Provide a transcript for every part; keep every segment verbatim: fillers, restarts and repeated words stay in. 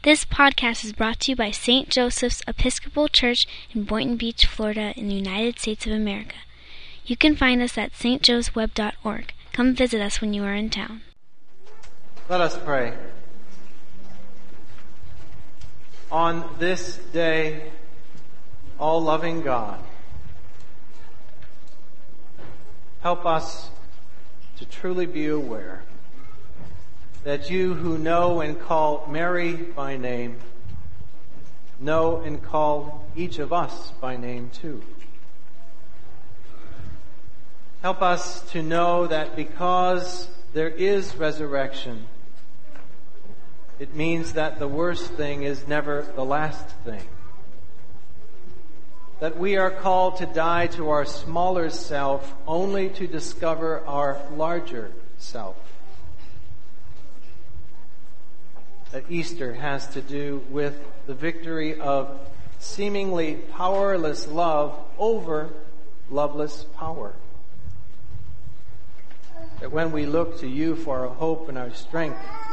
This podcast is brought to you by Saint Joseph's Episcopal Church in Boynton Beach, Florida, in the United States of America. You can find us at s t joes web dot org. Come visit us when you are in town. Let us pray. On this day, all-loving God, help us to truly be aware that you who know and call Mary by name, know and call each of us by name too. Help us to know that because there is resurrection, it means that the worst thing is never the last thing. That we are called to die to our smaller self only to discover our larger self. That Easter has to do with the victory of seemingly powerless love over loveless power. That when we look to you for our hope and our strength,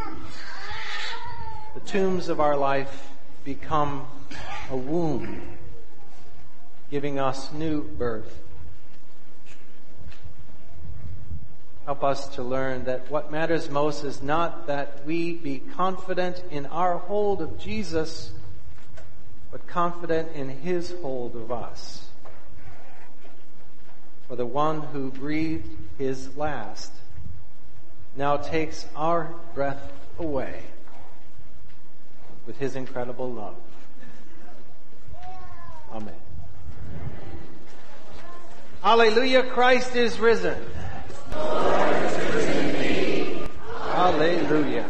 the tombs of our life become a womb, giving us new birth. Help us to learn that what matters most is not that we be confident in our hold of Jesus, but confident in his hold of us. For the one who breathed his last now takes our breath away with his incredible love. Amen. Hallelujah, Christ is risen. Lord is risen indeed. Hallelujah.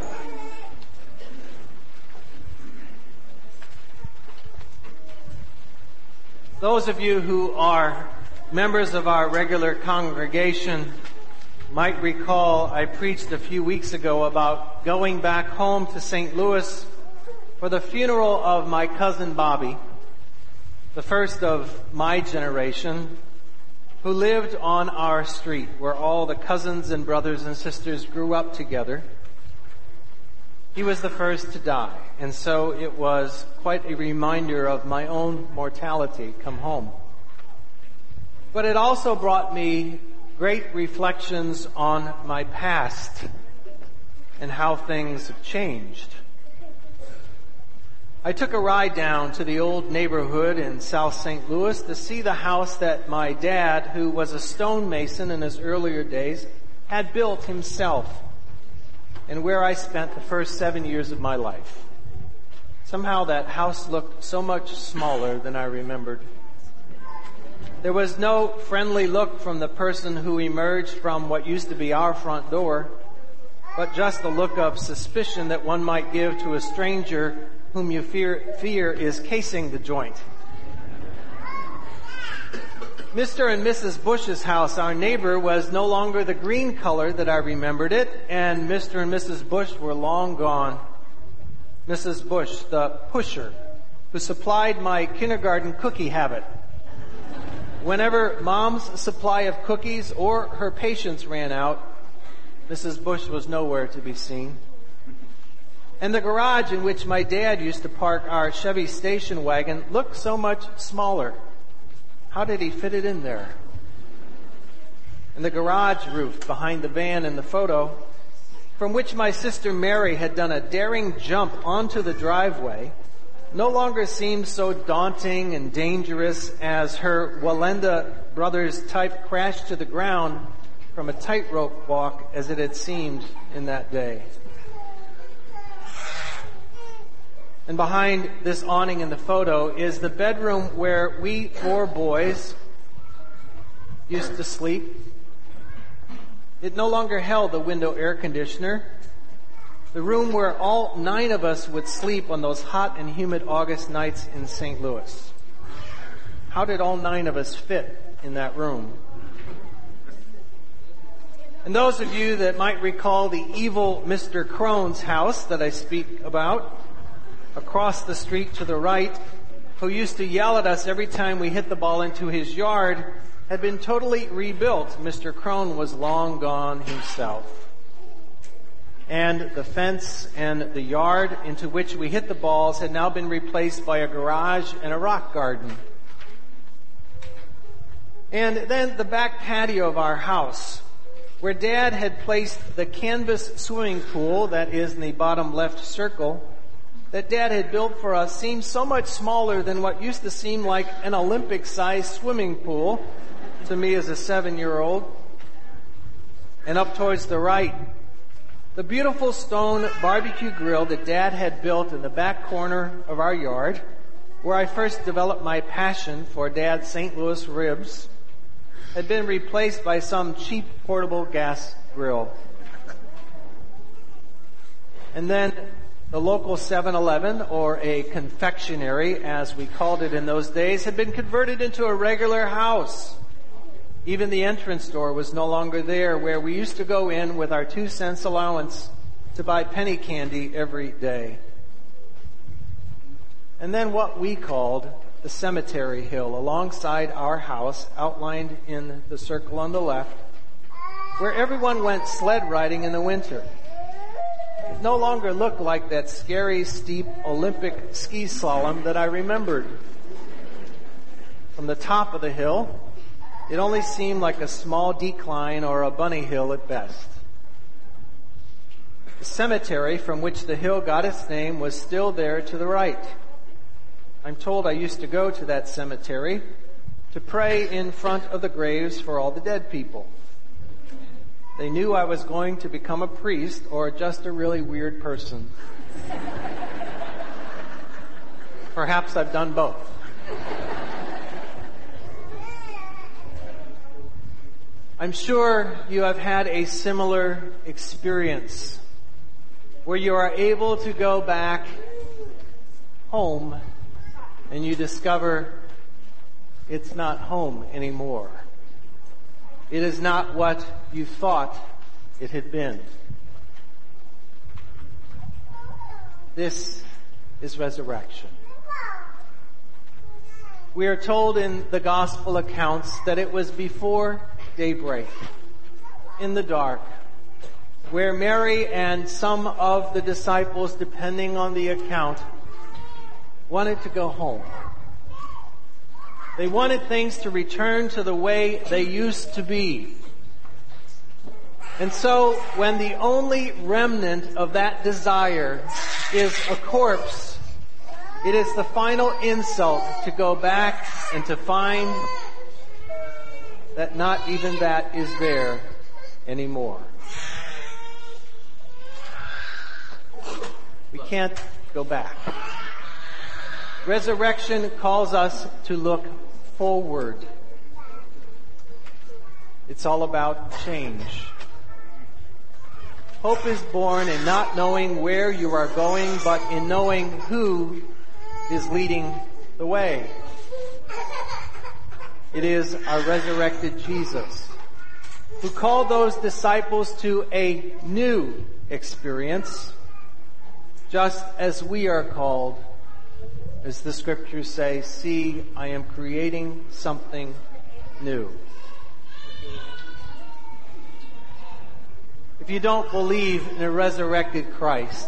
Those of you who are members of our regular congregation might recall I preached a few weeks ago about going back home to Saint Louis for the funeral of my cousin Bobby, the first of my generation, who lived on our street where all the cousins and brothers and sisters grew up together. He was the first to die, and so it was quite a reminder of my own mortality come home. But it also brought me great reflections on my past and how things have changed. I took a ride down to the old neighborhood in South Saint Louis to see the house that my dad, who was a stonemason in his earlier days, had built himself, and where I spent the first seven years of my life. Somehow that house looked so much smaller than I remembered. There was no friendly look from the person who emerged from what used to be our front door, but just the look of suspicion that one might give to a stranger whom you fear, fear is casing the joint. Mister and Missus Bush's house, our neighbor, was no longer the green color that I remembered it, and Mister and Missus Bush were long gone. Missus Bush, the pusher, who supplied my kindergarten cookie habit. Whenever Mom's supply of cookies or her patience ran out, Missus Bush was nowhere to be seen. And the garage in which my dad used to park our Chevy station wagon looked so much smaller. How did he fit it in there? And the garage roof behind the van in the photo, from which my sister Mary had done a daring jump onto the driveway, no longer seemed so daunting and dangerous as her Walenda Brothers type crashed to the ground from a tightrope walk as it had seemed in that day. And behind this awning in the photo is the bedroom where we four boys used to sleep. It no longer held the window air conditioner. The room where all nine of us would sleep on those hot and humid August nights in Saint Louis. How did all nine of us fit in that room? And those of you that might recall the evil Mister Crone's house that I speak about, across the street to the right, who used to yell at us every time we hit the ball into his yard, had been totally rebuilt. Mister Crone was long gone himself. and the fence and the yard into which we hit the balls had now been replaced by a garage and a rock garden. And then the back patio of our house, where Dad had placed the canvas swimming pool that is in the bottom left circle, that Dad had built for us, seemed so much smaller than what used to seem like an Olympic-sized swimming pool to me as a seven-year-old. And up towards the right, the beautiful stone barbecue grill that Dad had built in the back corner of our yard, where I first developed my passion for Dad's Saint Louis ribs, had been replaced by some cheap portable gas grill. And then the local seven eleven, or a confectionery as we called it in those days, had been converted into a regular house. Even the entrance door was no longer there, where we used to go in with our two cents allowance to buy penny candy every day. And then what we called the cemetery hill alongside our house, outlined in the circle on the left, where everyone went sled riding in the winter. It no longer looked like that scary, steep Olympic ski slalom that I remembered. From the top of the hill, it only seemed like a small decline or a bunny hill at best. The cemetery from which the hill got its name was still there to the right. I'm told I used to go to that cemetery to pray in front of the graves for all the dead people. They knew I was going to become a priest or just a really weird person. Perhaps I've done both. I'm sure you have had a similar experience where you are able to go back home and you discover it's not home anymore. It is not what you thought it had been. This is resurrection. We are told in the gospel accounts that it was before daybreak, in the dark, where Mary and some of the disciples, depending on the account, wanted to go home. They wanted things to return to the way they used to be. And so, when the only remnant of that desire is a corpse, it is the final insult to go back and to find that not even that is there anymore. We can't go back. Resurrection calls us to look forward. It's all about change. Hope is born in not knowing where you are going, but in knowing who is leading the way. It is our resurrected Jesus who called those disciples to a new experience, just as we are called. As the scriptures say, see, I am creating something new. If you don't believe in a resurrected Christ,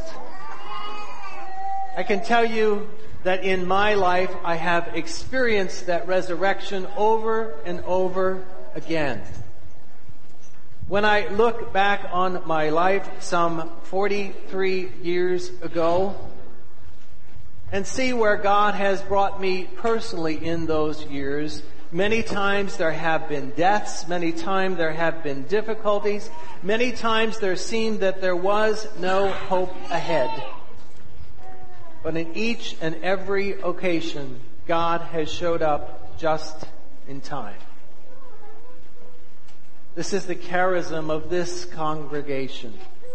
I can tell you that in my life I have experienced that resurrection over and over again. When I look back on my life some forty-three years ago, and see where God has brought me personally in those years. Many times there have been deaths. Many times there have been difficulties. Many times there seemed that there was no hope ahead. But in each and every occasion, God has showed up just in time. This is the charism of this congregation.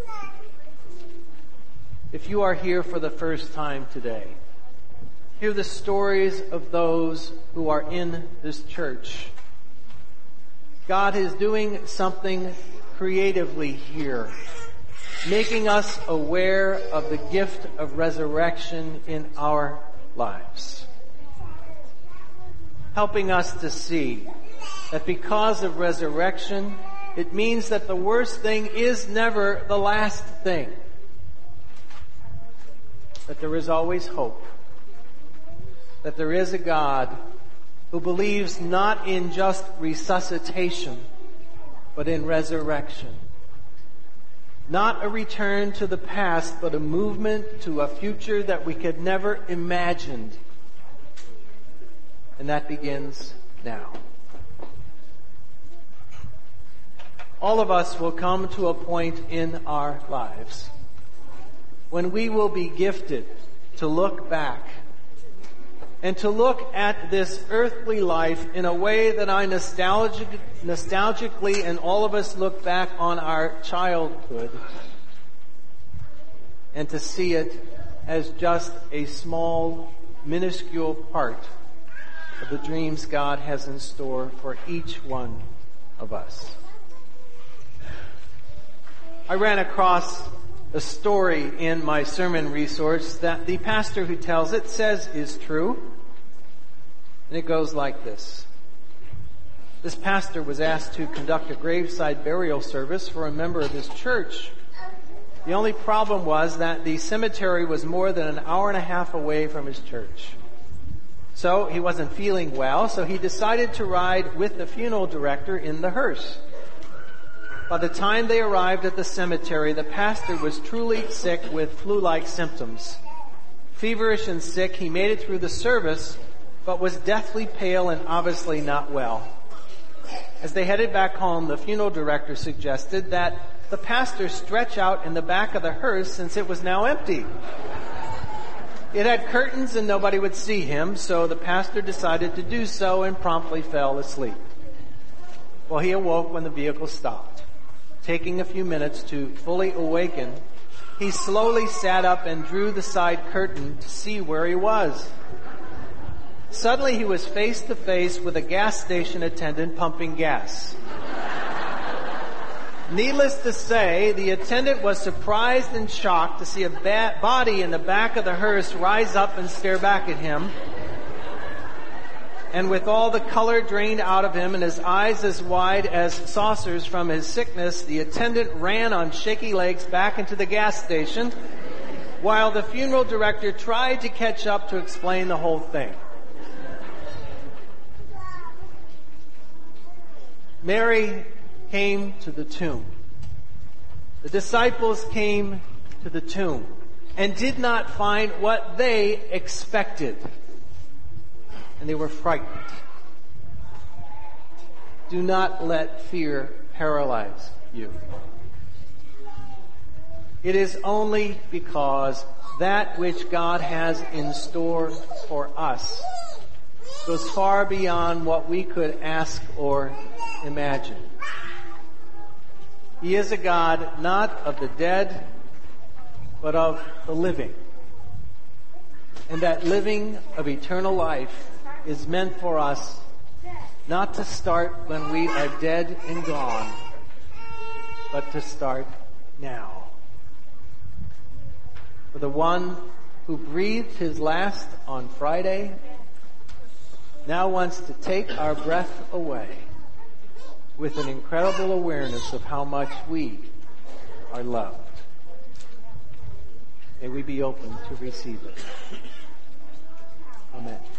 If you are here for the first time today, hear the stories of those who are in this church. God is doing something creatively here, making us aware of the gift of resurrection in our lives, helping us to see that because of resurrection, It means that the worst thing is never the last thing. That there is always hope. That there is a God who believes not in just resuscitation, but in resurrection. Not a return to the past, but a movement to a future that we could never imagine. And that begins now. All of us will come to a point in our lives when we will be gifted to look back and to look at this earthly life in a way that I nostalgic, nostalgically and all of us look back on our childhood and to see it as just a small, minuscule part of the dreams God has in store for each one of us. I ran across a story in my sermon resource that the pastor who tells it says is true. And it goes like this. This pastor was asked to conduct a graveside burial service for a member of his church. The only problem was that the cemetery was more than an hour and a half away from his church. So he wasn't feeling well, so he decided to ride with the funeral director in the hearse. By the time they arrived at the cemetery, the pastor was truly sick with flu-like symptoms. Feverish and sick, he made it through the service, but was deathly pale and obviously not well. As they headed back home, the funeral director suggested that the pastor stretch out in the back of the hearse since it was now empty. It had curtains and nobody would see him, so the pastor decided to do so and promptly fell asleep. Well, he awoke when the vehicle stopped. Taking a few minutes to fully awaken, he slowly sat up and drew the side curtain to see where he was. Suddenly he was face to face with a gas station attendant pumping gas. Needless to say, the attendant was surprised and shocked to see a ba- body in the back of the hearse rise up and stare back at him. And with all the color drained out of him and his eyes as wide as saucers from his sickness, the attendant ran on shaky legs back into the gas station, while the funeral director tried to catch up to explain the whole thing. Mary came to the tomb. The disciples came to the tomb and did not find what they expected. And they were frightened. Do not let fear paralyze you. It is only because that which God has in store for us goes far beyond what we could ask or imagine. He is a God not of the dead, but of the living. And that living of eternal life is meant for us not to start when we are dead and gone, but to start now. For the one who breathed his last on Friday now wants to take our breath away with an incredible awareness of how much we are loved. May we be open to receive it. Amen.